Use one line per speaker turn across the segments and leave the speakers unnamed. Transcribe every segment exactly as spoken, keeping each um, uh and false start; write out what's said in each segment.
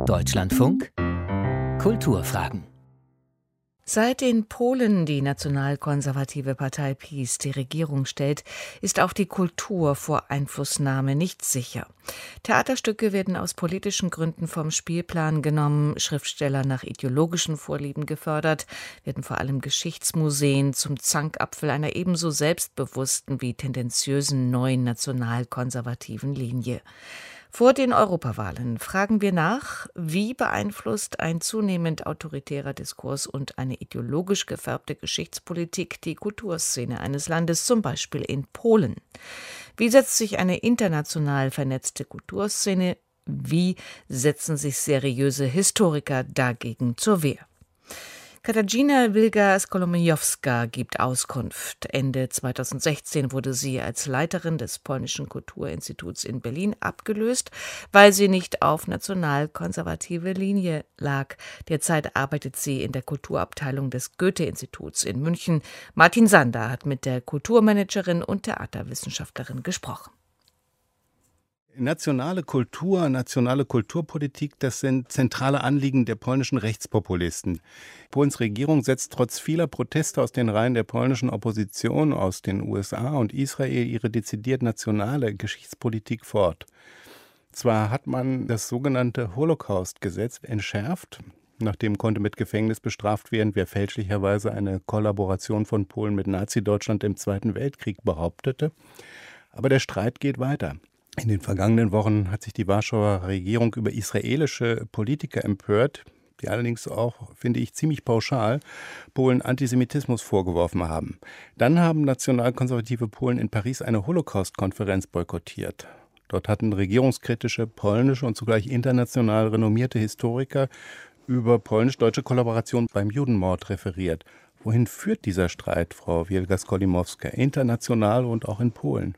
Deutschlandfunk Kulturfragen. Seit in Polen die nationalkonservative Partei PiS die Regierung stellt, ist auch die Kultur vor Einflussnahme nicht sicher. Theaterstücke werden aus politischen Gründen vom Spielplan genommen, Schriftsteller nach ideologischen Vorlieben gefördert, werden vor allem Geschichtsmuseen zum Zankapfel einer ebenso selbstbewussten wie tendenziösen neuen nationalkonservativen Linie. Vor den Europawahlen fragen wir nach, wie beeinflusst ein zunehmend autoritärer Diskurs und eine ideologisch gefärbte Geschichtspolitik die Kulturszene eines Landes, zum Beispiel in Polen? Wie setzt sich eine international vernetzte Kulturszene, wie setzen sich seriöse Historiker dagegen zur Wehr? Katarzyna Wilga-Skolomojowska gibt Auskunft. Ende zweitausendsechzehn wurde sie als Leiterin des Polnischen Kulturinstituts in Berlin abgelöst, weil sie nicht auf nationalkonservative Linie lag. Derzeit arbeitet sie in der Kulturabteilung des Goethe-Instituts in München. Martin Sander hat mit der Kulturmanagerin und Theaterwissenschaftlerin gesprochen.
Nationale Kultur, nationale Kulturpolitik, das sind zentrale Anliegen der polnischen Rechtspopulisten. Polens Regierung setzt trotz vieler Proteste aus den Reihen der polnischen Opposition aus den U S A und Israel ihre dezidiert nationale Geschichtspolitik fort. Zwar hat man das sogenannte Holocaust-Gesetz entschärft, nachdem konnte mit Gefängnis bestraft werden, wer fälschlicherweise eine Kollaboration von Polen mit Nazi-Deutschland im Zweiten Weltkrieg behauptete. Aber der Streit geht weiter. In den vergangenen Wochen hat sich die Warschauer Regierung über israelische Politiker empört, die allerdings auch, finde ich, ziemlich pauschal Polen Antisemitismus vorgeworfen haben. Dann haben nationalkonservative Polen in Paris eine Holocaust-Konferenz boykottiert. Dort hatten regierungskritische polnische und zugleich international renommierte Historiker über polnisch-deutsche Kollaboration beim Judenmord referiert. Wohin führt dieser Streit, Frau Wilga-Skolomojowska, international und auch in Polen?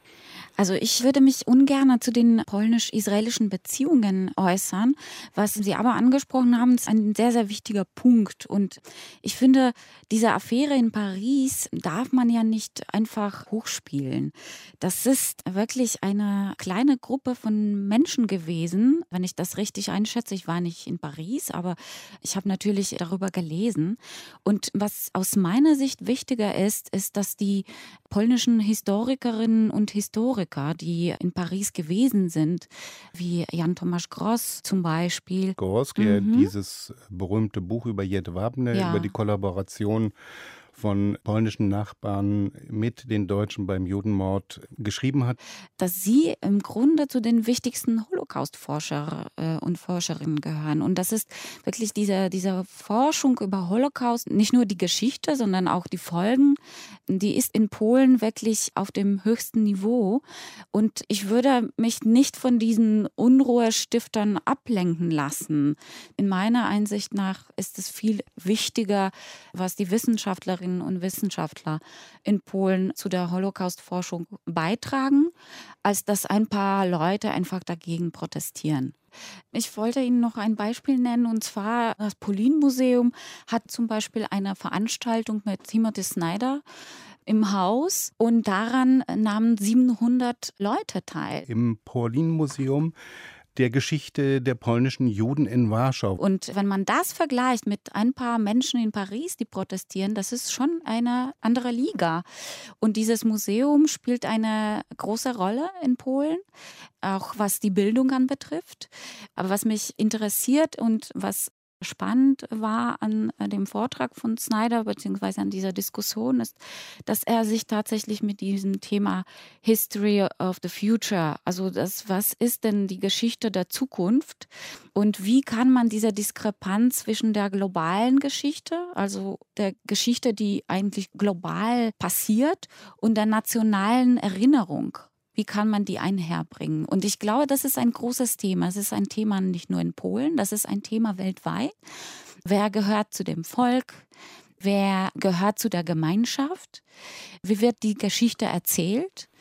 Also ich würde mich ungern zu den polnisch-israelischen Beziehungen äußern. Was Sie aber angesprochen haben, ist ein sehr, sehr wichtiger Punkt. Und ich finde, diese Affäre in Paris darf man ja nicht einfach hochspielen. Das ist wirklich eine kleine Gruppe von Menschen gewesen, wenn ich das richtig einschätze. Ich war nicht in Paris, aber ich habe natürlich darüber gelesen. Und was aus meiner Sicht wichtiger ist, ist, dass die polnischen Historikerinnen und Historiker, die in Paris gewesen sind, wie Jan Tomasz Gross zum Beispiel.
Gross, der mhm. dieses berühmte Buch über Jedwabne, ja. über die Kollaboration von polnischen Nachbarn mit den Deutschen beim Judenmord geschrieben hat.
Dass sie im Grunde zu den wichtigsten Holocaust-Forscher äh, und Forscherinnen gehören. Und das ist wirklich diese, diese Forschung über Holocaust, nicht nur die Geschichte, sondern auch die Folgen, die ist in Polen wirklich auf dem höchsten Niveau. Und ich würde mich nicht von diesen Unruhestiftern ablenken lassen. In meiner Einsicht nach ist es viel wichtiger, was die Wissenschaftlerinnen und Wissenschaftler in Polen zu der Holocaust-Forschung beitragen, als dass ein paar Leute einfach dagegen protestieren. Ich wollte Ihnen noch ein Beispiel nennen, und zwar das Polin-Museum hat zum Beispiel eine Veranstaltung mit Timothy Snyder im Haus und daran nahmen siebenhundert Leute teil.
Im Polin-Museum der Geschichte der polnischen Juden in Warschau.
Und wenn man das vergleicht mit ein paar Menschen in Paris, die protestieren, das ist schon eine andere Liga. Und dieses Museum spielt eine große Rolle in Polen, auch was die Bildung anbetrifft. Aber was mich interessiert und was spannend war an dem Vortrag von Snyder beziehungsweise an dieser Diskussion ist, dass er sich tatsächlich mit diesem Thema History of the Future, also das, was ist denn die Geschichte der Zukunft und wie kann man diese Diskrepanz zwischen der globalen Geschichte, also der Geschichte, die eigentlich global passiert, und der nationalen Erinnerung, wie kann man die einherbringen? Und ich glaube, das ist ein großes Thema. Es ist ein Thema nicht nur in Polen, das ist ein Thema weltweit. Wer gehört zu dem Volk? Wer gehört zu der Gemeinschaft? Wie wird die Geschichte erzählt?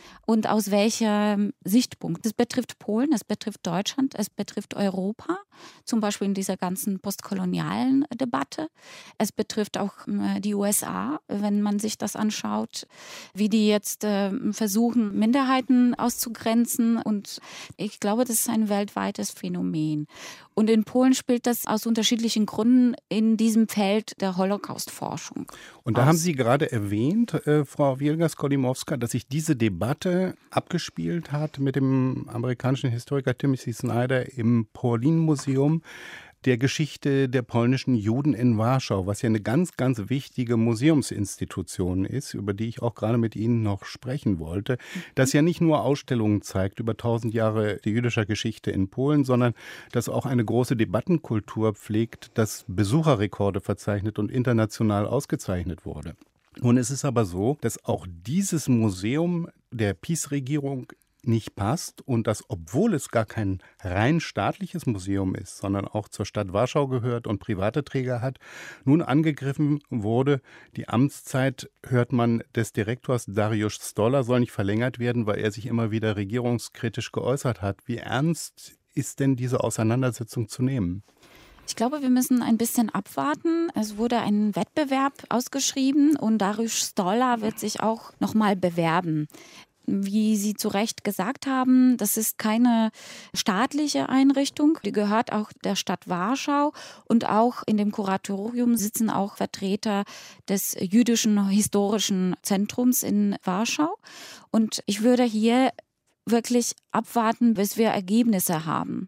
und aus welchem Sichtpunkt. Es betrifft Polen, es betrifft Deutschland, es betrifft Europa, zum Beispiel in dieser ganzen postkolonialen Debatte. Es betrifft auch die U S A, wenn man sich das anschaut, wie die jetzt äh, versuchen, Minderheiten auszugrenzen. Und ich glaube, das ist ein weltweites Phänomen. Und in Polen spielt das aus unterschiedlichen Gründen in diesem Feld der Holocaust-Forschung.
Und da
aus.
haben Sie gerade erwähnt, äh, Frau Wielga-Skolimowska, dass sich diese Debatte abgespielt hat mit dem amerikanischen Historiker Timothy Snyder im Pauline-Museum der Geschichte der polnischen Juden in Warschau, was ja eine ganz, ganz wichtige Museumsinstitution ist, über die ich auch gerade mit Ihnen noch sprechen wollte, das ja nicht nur Ausstellungen zeigt über tausend Jahre jüdischer Geschichte in Polen, sondern das auch eine große Debattenkultur pflegt, das Besucherrekorde verzeichnet und international ausgezeichnet wurde. Nun ist es aber so, dass auch dieses Museum der PiS-Regierung nicht passt und das, obwohl es gar kein rein staatliches Museum ist, sondern auch zur Stadt Warschau gehört und private Träger hat, nun angegriffen wurde. Die Amtszeit, hört man, des Direktors Dariusz Stoller soll nicht verlängert werden, weil er sich immer wieder regierungskritisch geäußert hat. Wie ernst ist denn diese Auseinandersetzung zu nehmen?
Ich glaube, wir müssen ein bisschen abwarten. Es wurde ein Wettbewerb ausgeschrieben und Dariusz Stoller wird sich auch nochmal bewerben. Wie Sie zu Recht gesagt haben, das ist keine staatliche Einrichtung. Die gehört auch der Stadt Warschau und auch in dem Kuratorium sitzen auch Vertreter des jüdischen historischen Zentrums in Warschau. Und ich würde hier wirklich abwarten, bis wir Ergebnisse haben.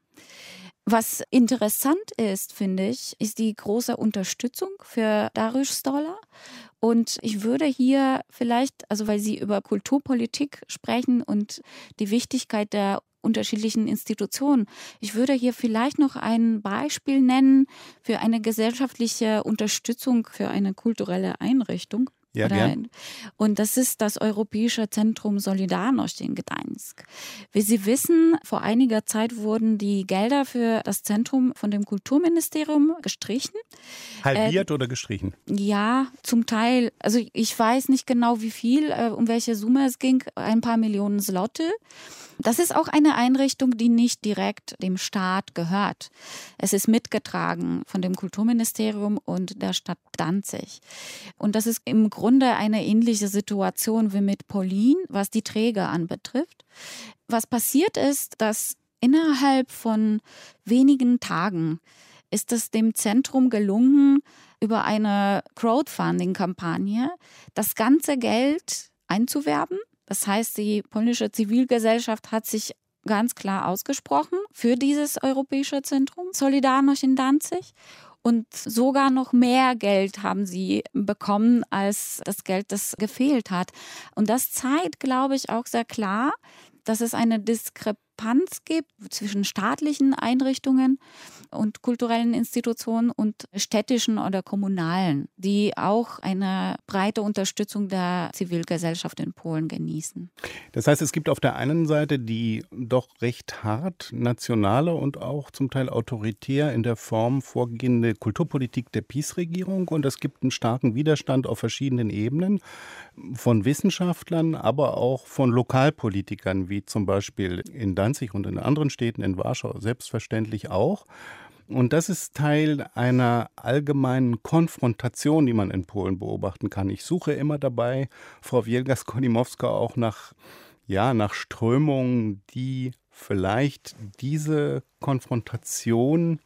Was interessant ist, finde ich, ist die große Unterstützung für Dariusz Stoller. Und ich würde hier vielleicht, also weil Sie über Kulturpolitik sprechen und die Wichtigkeit der unterschiedlichen Institutionen, ich würde hier vielleicht noch ein Beispiel nennen für eine gesellschaftliche Unterstützung für eine kulturelle Einrichtung.
Ja, gern.
Und das ist das Europäische Zentrum Solidarność in Gdańsk. Wie Sie wissen, vor einiger Zeit wurden die Gelder für das Zentrum von dem Kulturministerium gestrichen.
Halbiert äh, oder gestrichen?
Ja, zum Teil. Also ich weiß nicht genau, wie viel, äh, um welche Summe es ging. Ein paar Millionen Zloty. Das ist auch eine Einrichtung, die nicht direkt dem Staat gehört. Es ist mitgetragen von dem Kulturministerium und der Stadt Danzig. Und das ist im Grunde eine ähnliche Situation wie mit Pauline, was die Träger anbetrifft. Was passiert ist, dass innerhalb von wenigen Tagen ist es dem Zentrum gelungen, über eine Crowdfunding-Kampagne das ganze Geld einzuwerben. Das heißt, die polnische Zivilgesellschaft hat sich ganz klar ausgesprochen für dieses europäische Zentrum Solidarność in Danzig. Und sogar noch mehr Geld haben sie bekommen als das Geld, das gefehlt hat. Und das zeigt, glaube ich, auch sehr klar, dass es eine Diskrepanz gibt zwischen staatlichen Einrichtungen und kulturellen Institutionen und städtischen oder kommunalen, die auch eine breite Unterstützung der Zivilgesellschaft in Polen genießen.
Das heißt, es gibt auf der einen Seite die doch recht hart nationale und auch zum Teil autoritär in der Form vorgehende Kulturpolitik der PiS-Regierung und es gibt einen starken Widerstand auf verschiedenen Ebenen von Wissenschaftlern, aber auch von Lokalpolitikern, wie zum Beispiel in Danzig und in anderen Städten, in Warschau selbstverständlich auch. Und das ist Teil einer allgemeinen Konfrontation, die man in Polen beobachten kann. Ich suche immer dabei, Frau Wielga-Skolimowska, auch nach, ja, nach Strömungen, die vielleicht diese Konfrontation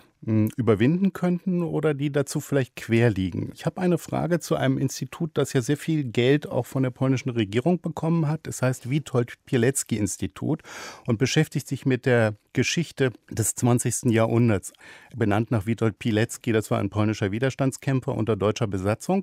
überwinden könnten oder die dazu vielleicht quer liegen. Ich habe eine Frage zu einem Institut, das ja sehr viel Geld auch von der polnischen Regierung bekommen hat. Es heißt Witold Pilecki-Institut und beschäftigt sich mit der Geschichte des zwanzigsten Jahrhunderts. Benannt nach Witold Pilecki, das war ein polnischer Widerstandskämpfer unter deutscher Besatzung.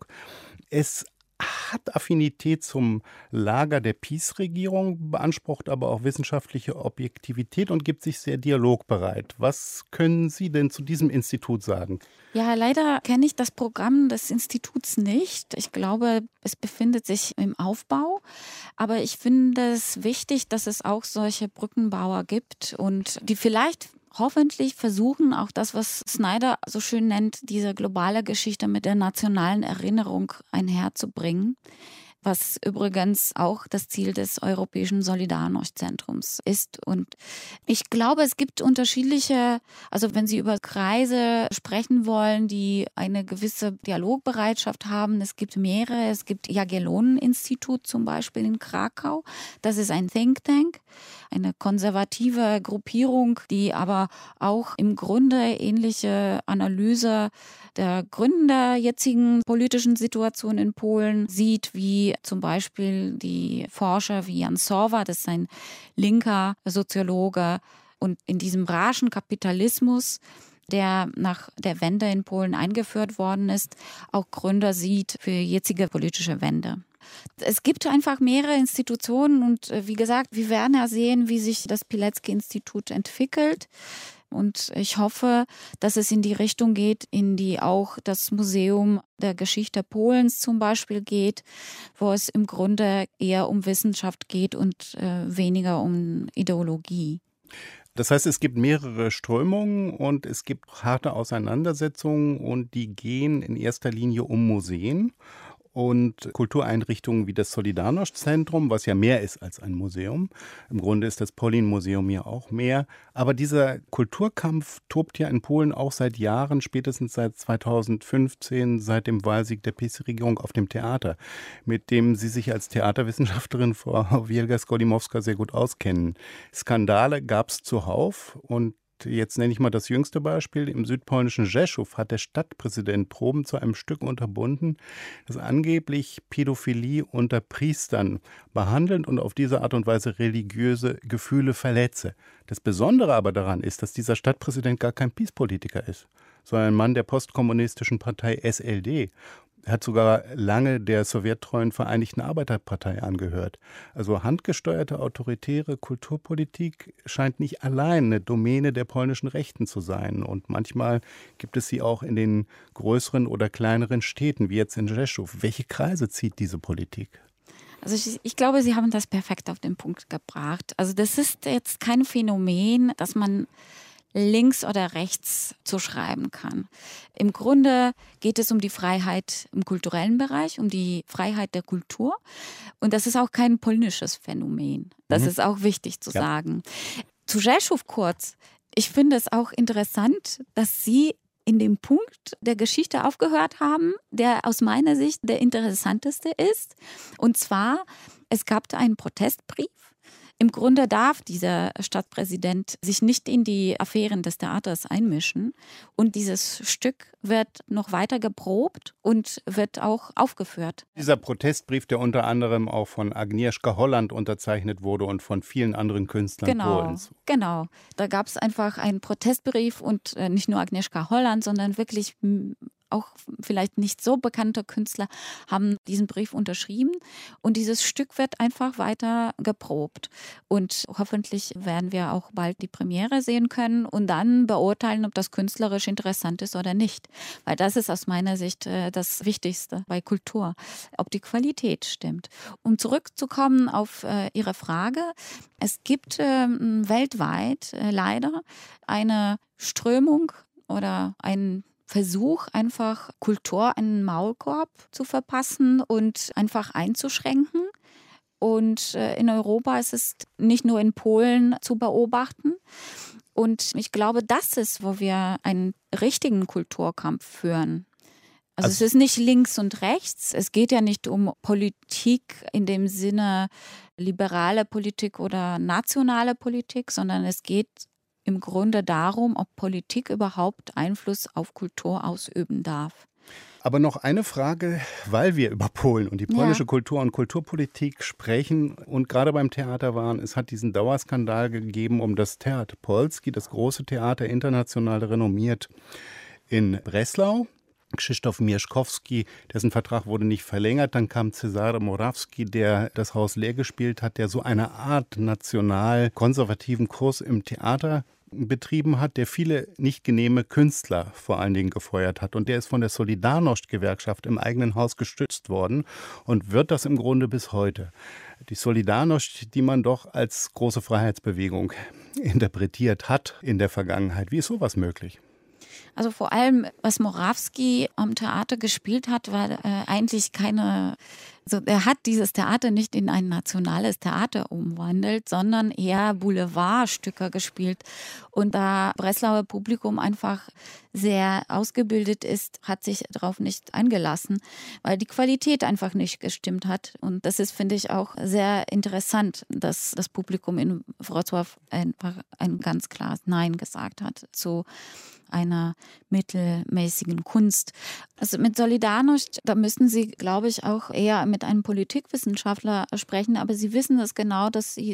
Es hat Affinität zum Lager der PiS-Regierung, beansprucht aber auch wissenschaftliche Objektivität und gibt sich sehr dialogbereit. Was können Sie denn zu diesem Institut sagen?
Ja, leider kenne ich das Programm des Instituts nicht. Ich glaube, es befindet sich im Aufbau. Aber ich finde es wichtig, dass es auch solche Brückenbauer gibt und die vielleicht hoffentlich versuchen auch das, was Snyder so schön nennt, diese globale Geschichte mit der nationalen Erinnerung einherzubringen. was übrigens auch das Ziel des Europäischen Solidarność-Zentrums ist. Und ich glaube, es gibt unterschiedliche, also wenn Sie über Kreise sprechen wollen, die eine gewisse Dialogbereitschaft haben, es gibt mehrere, es gibt Jagiellonen-Institut zum Beispiel in Krakau, das ist ein Think Tank, eine konservative Gruppierung, die aber auch im Grunde ähnliche Analyse der Gründe der jetzigen politischen Situation in Polen sieht, wie zum Beispiel die Forscher wie Jan Sowa, das ist ein linker Soziologe, und in diesem raschen Kapitalismus, der nach der Wende in Polen eingeführt worden ist, auch Gründe sieht für jetzige politische Wende. Es gibt einfach mehrere Institutionen und wie gesagt, wir werden ja sehen, wie sich das Pilecki-Institut entwickelt. Und ich hoffe, dass es in die Richtung geht, in die auch das Museum der Geschichte Polens zum Beispiel geht, wo es im Grunde eher um Wissenschaft geht und äh, weniger um Ideologie.
Das heißt, es gibt mehrere Strömungen und es gibt harte Auseinandersetzungen und die gehen in erster Linie um Museen und Kultureinrichtungen wie das Solidarność-Zentrum, was ja mehr ist als ein Museum. Im Grunde ist das Polin-Museum ja auch mehr. Aber dieser Kulturkampf tobt ja in Polen auch seit Jahren, spätestens seit zweitausendfünfzehn, seit dem Wahlsieg der P I S-Regierung auf dem Theater, mit dem Sie sich als Theaterwissenschaftlerin, Frau Wielga-Skolimowska, sehr gut auskennen. Skandale gab es zuhauf und jetzt nenne ich mal das jüngste Beispiel. Im südpolnischen Rzeszów hat der Stadtpräsident Proben zu einem Stück unterbunden, das angeblich Pädophilie unter Priestern behandelt und auf diese Art und Weise religiöse Gefühle verletze. Das Besondere aber daran ist, dass dieser Stadtpräsident gar kein P I S-Politiker ist, sondern ein Mann der postkommunistischen Partei S L D. Er hat sogar lange der sowjettreuen Vereinigten Arbeiterpartei angehört. Also handgesteuerte autoritäre Kulturpolitik scheint nicht allein eine Domäne der polnischen Rechten zu sein. Und manchmal gibt es sie auch in den größeren oder kleineren Städten, wie jetzt in Rzeszów. Welche Kreise zieht diese Politik?
Also ich, ich glaube, Sie haben das perfekt auf den Punkt gebracht. Also das ist jetzt kein Phänomen, dass man links oder rechts zuschreiben kann. Im Grunde geht es um die Freiheit im kulturellen Bereich, um die Freiheit der Kultur. Und das ist auch kein polnisches Phänomen. Das mhm. ist auch wichtig zu ja. sagen. Zu Rzeszów kurz. Ich finde es auch interessant, dass Sie in dem Punkt der Geschichte aufgehört haben, der aus meiner Sicht der interessanteste ist. Und zwar, es gab einen Protestbrief. Im Grunde darf dieser Stadtpräsident sich nicht in die Affären des Theaters einmischen. Und dieses Stück wird noch weiter geprobt und wird auch aufgeführt.
Dieser Protestbrief, der unter anderem auch von Agnieszka Holland unterzeichnet wurde und von vielen anderen Künstlern
genau,
Polens.
Genau, da gab es einfach einen Protestbrief und nicht nur Agnieszka Holland, sondern wirklich auch vielleicht nicht so bekannte Künstler haben diesen Brief unterschrieben und dieses Stück wird einfach weiter geprobt und hoffentlich werden wir auch bald die Premiere sehen können und dann beurteilen, ob das künstlerisch interessant ist oder nicht, weil das ist aus meiner Sicht das Wichtigste bei Kultur, ob die Qualität stimmt. Um zurückzukommen auf Ihre Frage, es gibt weltweit leider eine Strömung oder ein Versuch, einfach Kultur einen Maulkorb zu verpassen und einfach einzuschränken. Und in Europa ist es nicht nur in Polen zu beobachten. Und ich glaube, das ist, wo wir einen richtigen Kulturkampf führen. Also, also es ist nicht links und rechts. Es geht ja nicht um Politik in dem Sinne liberale Politik oder nationale Politik, sondern es geht im Grunde darum, ob Politik überhaupt Einfluss auf Kultur ausüben darf.
Aber noch eine Frage, weil wir über Polen und die polnische ja. Kultur und Kulturpolitik sprechen und gerade beim Theater waren, es hat diesen Dauerskandal gegeben um das Teatr Polski, das große Theater, international renommiert in Breslau. Krzysztof Mieszkowski, dessen Vertrag wurde nicht verlängert. Dann kam Cezary Morawski, der das Haus leer gespielt hat, der so eine Art national-konservativen Kurs im Theater betrieben hat, der viele nicht genehme Künstler vor allen Dingen gefeuert hat. Und der ist von der Solidarność-Gewerkschaft im eigenen Haus gestützt worden und wird das im Grunde bis heute. Die Solidarność, die man doch als große Freiheitsbewegung interpretiert hat in der Vergangenheit. Wie ist sowas möglich?
Also vor allem, was Morawski am Theater gespielt hat, war äh, eigentlich keine Also er hat dieses Theater nicht in ein nationales Theater umwandelt, sondern eher Boulevardstücke gespielt. Und da Breslauer Publikum einfach sehr ausgebildet ist, hat sich darauf nicht eingelassen, weil die Qualität einfach nicht gestimmt hat. Und das ist, finde ich, auch sehr interessant, dass das Publikum in Wrocław einfach ein ganz klares Nein gesagt hat zu einer mittelmäßigen Kunst. Also mit Solidarność, da müssten Sie, glaube ich, auch eher mit einem Politikwissenschaftler sprechen, aber Sie wissen es genau, dass die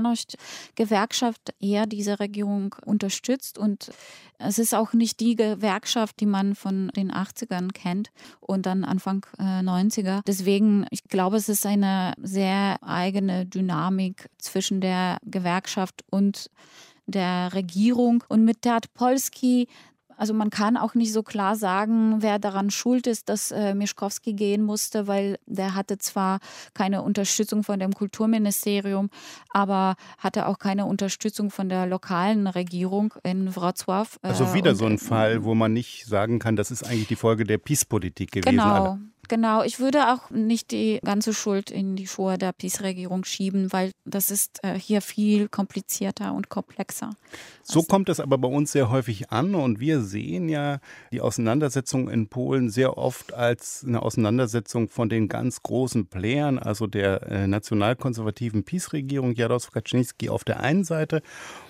Solidarność-Gewerkschaft eher diese Regierung unterstützt und es ist auch nicht die Gewerkschaft, die man von den achtzigern kennt und dann Anfang äh, neunziger. Deswegen, ich glaube, es ist eine sehr eigene Dynamik zwischen der Gewerkschaft und der Regierung. Und mit Teatr Polski, also man kann auch nicht so klar sagen, wer daran schuld ist, dass äh, Mieszkowski gehen musste, weil der hatte zwar keine Unterstützung von dem Kulturministerium, aber hatte auch keine Unterstützung von der lokalen Regierung in Wrocław. Äh,
Also wieder
und,
so ein Fall, wo man nicht sagen kann, das ist eigentlich die Folge der PiS-Politik gewesen.
Genau. Genau, ich würde auch nicht die ganze Schuld in die Schuhe der PiS-Regierung schieben, weil das ist äh, hier viel komplizierter und komplexer.
So kommt es aber bei uns sehr häufig an und wir sehen ja die Auseinandersetzung in Polen sehr oft als eine Auseinandersetzung von den ganz großen Playern, also der äh, nationalkonservativen PiS-Regierung, Jarosław Kaczyński auf der einen Seite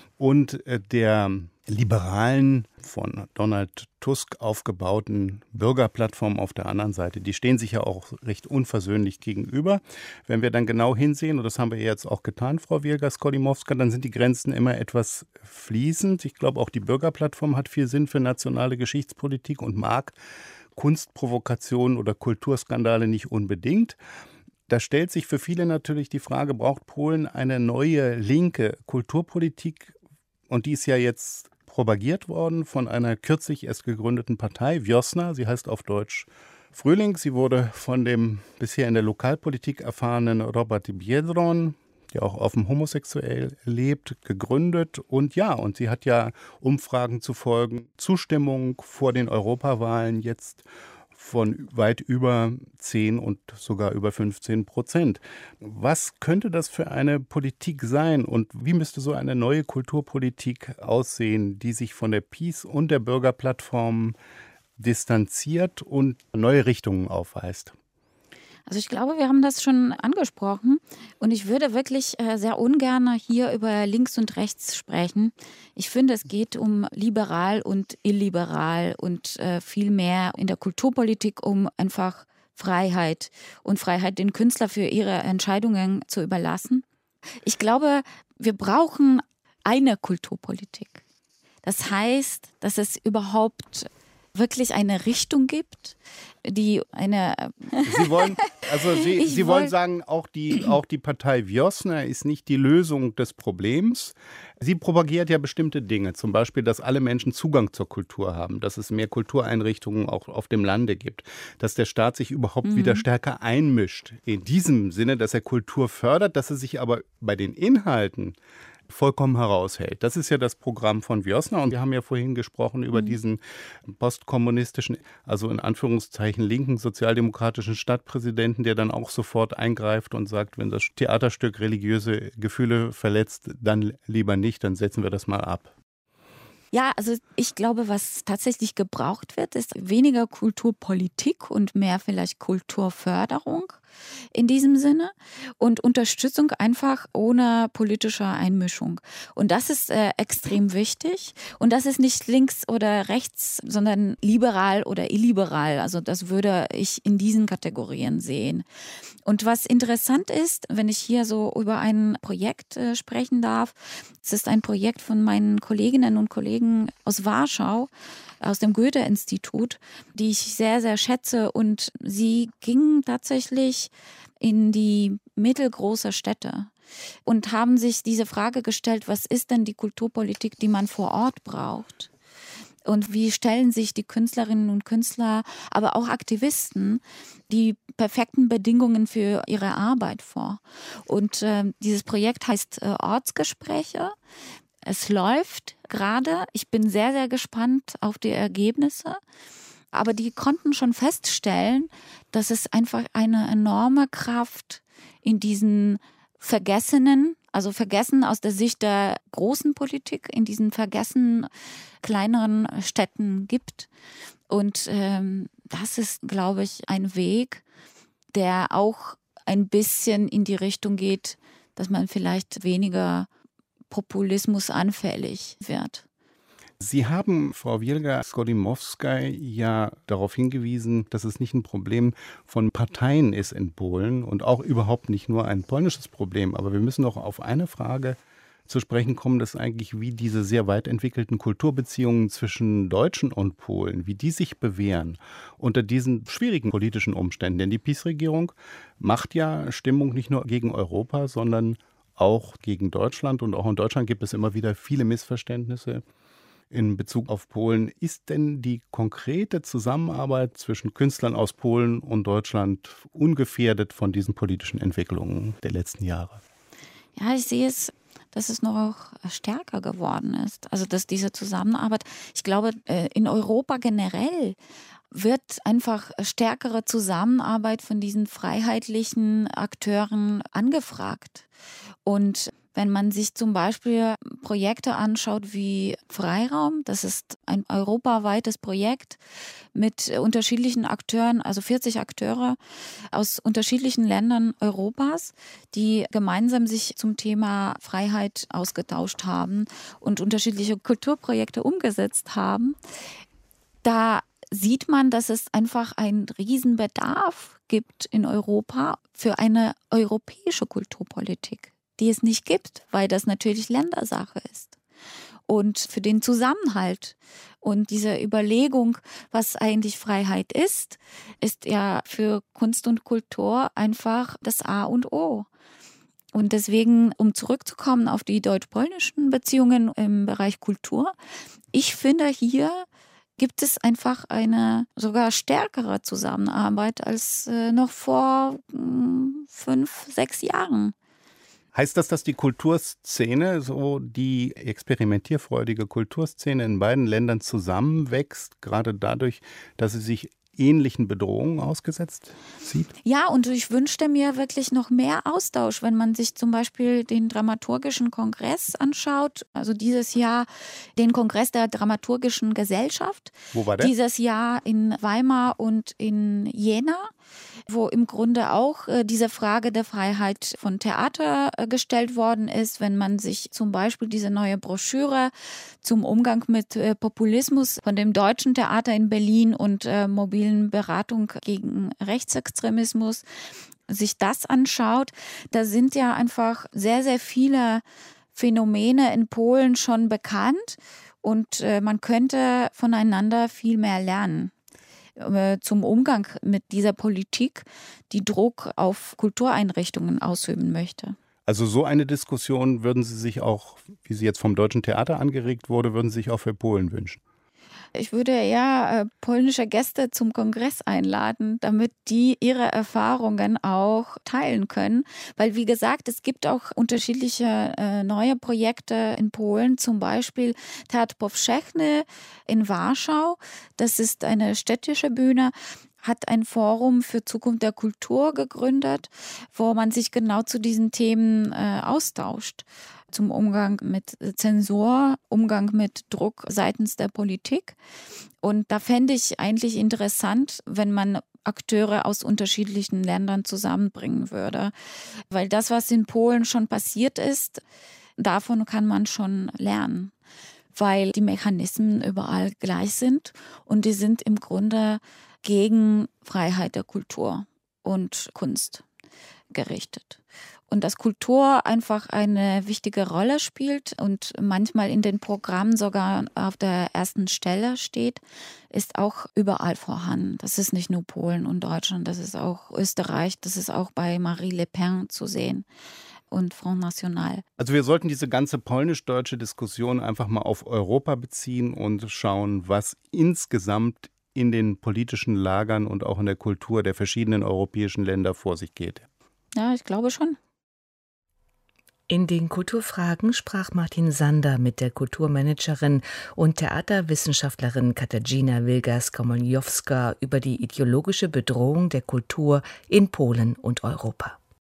und äh, der liberalen, von Donald Tusk aufgebauten Bürgerplattform auf der anderen Seite. Die stehen sich ja auch recht unversöhnlich gegenüber. Wenn wir dann genau hinsehen, und das haben wir jetzt auch getan, Frau Wielgas-Skolimowska, dann sind die Grenzen immer etwas fließend. Ich glaube, auch die Bürgerplattform hat viel Sinn für nationale Geschichtspolitik und mag Kunstprovokationen oder Kulturskandale nicht unbedingt. Da stellt sich für viele natürlich die Frage, braucht Polen eine neue linke Kulturpolitik? Und die ist ja jetzt propagiert worden von einer kürzlich erst gegründeten Partei, Wiosna. Sie heißt auf Deutsch Frühling. Sie wurde von dem bisher in der Lokalpolitik erfahrenen Robert Biedron, der auch offen homosexuell lebt, gegründet. Und ja, und sie hat ja Umfragen zufolge Zustimmung vor den Europawahlen jetzt von weit über zehn und sogar über fünfzehn Prozent. Was könnte das für eine Politik sein und wie müsste so eine neue Kulturpolitik aussehen, die sich von der PiS und der Bürgerplattform distanziert und neue Richtungen aufweist?
Also ich glaube, wir haben das schon angesprochen und ich würde wirklich äh, sehr ungern hier über links und rechts sprechen. Ich finde, es geht um liberal und illiberal und äh, viel mehr in der Kulturpolitik um einfach Freiheit und Freiheit, den Künstler für ihre Entscheidungen zu überlassen. Ich glaube, wir brauchen eine Kulturpolitik. Das heißt, dass es überhaupt wirklich eine Richtung gibt, die eine...
Sie wollen, also Sie, Sie wollen sagen, auch die, auch die Partei Wiosna ist nicht die Lösung des Problems. Sie propagiert ja bestimmte Dinge, zum Beispiel, dass alle Menschen Zugang zur Kultur haben, dass es mehr Kultureinrichtungen auch auf dem Lande gibt, dass der Staat sich überhaupt mhm. wieder stärker einmischt. In diesem Sinne, dass er Kultur fördert, dass er sich aber bei den Inhalten vollkommen heraushält. Das ist ja das Programm von Wiosna und wir haben ja vorhin gesprochen über mhm. diesen postkommunistischen, also in Anführungszeichen linken sozialdemokratischen Stadtpräsidenten, der dann auch sofort eingreift und sagt, wenn das Theaterstück religiöse Gefühle verletzt, dann lieber nicht, dann setzen wir das mal ab.
Ja, also ich glaube, was tatsächlich gebraucht wird, ist weniger Kulturpolitik und mehr vielleicht Kulturförderung in diesem Sinne und Unterstützung einfach ohne politische Einmischung. Und das ist äh, extrem wichtig. Und das ist nicht links oder rechts, sondern liberal oder illiberal. Also das würde ich in diesen Kategorien sehen. Und was interessant ist, wenn ich hier so über ein Projekt äh, sprechen darf, es ist ein Projekt von meinen Kolleginnen und Kollegen aus Warschau, aus dem Goethe-Institut, die ich sehr, sehr schätze. Und sie gingen tatsächlich in die mittelgroße Städte und haben sich diese Frage gestellt, was ist denn die Kulturpolitik, die man vor Ort braucht? Und wie stellen sich die Künstlerinnen und Künstler, aber auch Aktivisten, die perfekten Bedingungen für ihre Arbeit vor? Und äh, dieses Projekt heißt äh, Ortsgespräche. Es läuft gerade. Ich bin sehr, sehr gespannt auf die Ergebnisse. Aber die konnten schon feststellen, dass es einfach eine enorme Kraft in diesen vergessenen, also vergessen aus der Sicht der großen Politik, in diesen vergessenen kleineren Städten gibt. Und ähm, das ist, glaube ich, ein Weg, der auch ein bisschen in die Richtung geht, dass man vielleicht weniger Populismus anfällig wird.
Sie haben, Frau Wielga-Skolimowska, ja darauf hingewiesen, dass es nicht ein Problem von Parteien ist in Polen und auch überhaupt nicht nur ein polnisches Problem. Aber wir müssen noch auf eine Frage zu sprechen kommen, das ist eigentlich, wie diese sehr weit entwickelten Kulturbeziehungen zwischen Deutschen und Polen, wie die sich bewähren unter diesen schwierigen politischen Umständen. Denn die PiS-Regierung macht ja Stimmung nicht nur gegen Europa, sondern auch gegen Deutschland. Und auch in Deutschland gibt es immer wieder viele Missverständnisse in Bezug auf Polen. Ist denn die konkrete Zusammenarbeit zwischen Künstlern aus Polen und Deutschland ungefährdet von diesen politischen Entwicklungen der letzten Jahre?
Ja, ich sehe es, dass es noch stärker geworden ist. Also dass diese Zusammenarbeit, ich glaube, in Europa generell wird einfach stärkere Zusammenarbeit von diesen freiheitlichen Akteuren angefragt. Und wenn man sich zum Beispiel Projekte anschaut wie Freiraum, das ist ein europaweites Projekt mit unterschiedlichen Akteuren, also vierzig Akteure aus unterschiedlichen Ländern Europas, die gemeinsam sich zum Thema Freiheit ausgetauscht haben und unterschiedliche Kulturprojekte umgesetzt haben, da sieht man, dass es einfach einen Riesenbedarf gibt in Europa für eine europäische Kulturpolitik, die es nicht gibt, weil das natürlich Ländersache ist. Und für den Zusammenhalt und diese Überlegung, was eigentlich Freiheit ist, ist ja für Kunst und Kultur einfach das A und O. Und deswegen, um zurückzukommen auf die deutsch-polnischen Beziehungen im Bereich Kultur, ich finde, hier gibt es einfach eine sogar stärkere Zusammenarbeit als äh, noch vor mh, fünf, sechs Jahren.
Heißt das, dass die Kulturszene, so die experimentierfreudige Kulturszene in beiden Ländern zusammenwächst, gerade dadurch, dass sie sich ähnlichen Bedrohungen ausgesetzt sieht?
Ja, und ich wünschte mir wirklich noch mehr Austausch, wenn man sich zum Beispiel den Dramaturgischen Kongress anschaut, also dieses Jahr den Kongress der Dramaturgischen Gesellschaft.
Wo war der?
Dieses Jahr in Weimar und in Jena, wo im Grunde auch äh, diese Frage der Freiheit von Theater äh, gestellt worden ist. Wenn man sich zum Beispiel diese neue Broschüre zum Umgang mit äh, Populismus von dem Deutschen Theater in Berlin und äh, mobilen Beratung gegen Rechtsextremismus sich das anschaut, da sind ja einfach sehr, sehr viele Phänomene in Polen schon bekannt und äh, man könnte voneinander viel mehr lernen zum Umgang mit dieser Politik, die Druck auf Kultureinrichtungen ausüben möchte.
Also so eine Diskussion würden Sie sich auch, wie sie jetzt vom Deutschen Theater angeregt wurde, würden Sie sich auch für Polen wünschen?
Ich würde eher äh, polnische Gäste zum Kongress einladen, damit die ihre Erfahrungen auch teilen können. Weil, wie gesagt, es gibt auch unterschiedliche äh, neue Projekte in Polen, zum Beispiel Teatr Powszechny in Warschau. Das ist eine städtische Bühne, hat ein Forum für Zukunft der Kultur gegründet, wo man sich genau zu diesen Themen äh, austauscht. Zum Umgang mit Zensur, Umgang mit Druck seitens der Politik. Und da fände ich eigentlich interessant, wenn man Akteure aus unterschiedlichen Ländern zusammenbringen würde. Weil das, was in Polen schon passiert ist, davon kann man schon lernen. Weil die Mechanismen überall gleich sind und die sind im Grunde gegen Freiheit der Kultur und Kunst gerichtet. Und dass Kultur einfach eine wichtige Rolle spielt und manchmal in den Programmen sogar auf der ersten Stelle steht, ist auch überall vorhanden. Das ist nicht nur Polen und Deutschland, das ist auch Österreich, das ist auch bei Marie Le Pen zu sehen und Front National.
Also wir sollten diese ganze polnisch-deutsche Diskussion einfach mal auf Europa beziehen und schauen, was insgesamt in den politischen Lagern und auch in der Kultur der verschiedenen europäischen Länder vor sich geht.
Ja, ich glaube schon.
In den Kulturfragen sprach Martin Sander mit der Kulturmanagerin und Theaterwissenschaftlerin Katarzyna Wilgas-Komoljowska über die ideologische Bedrohung der Kultur in Polen und Europa.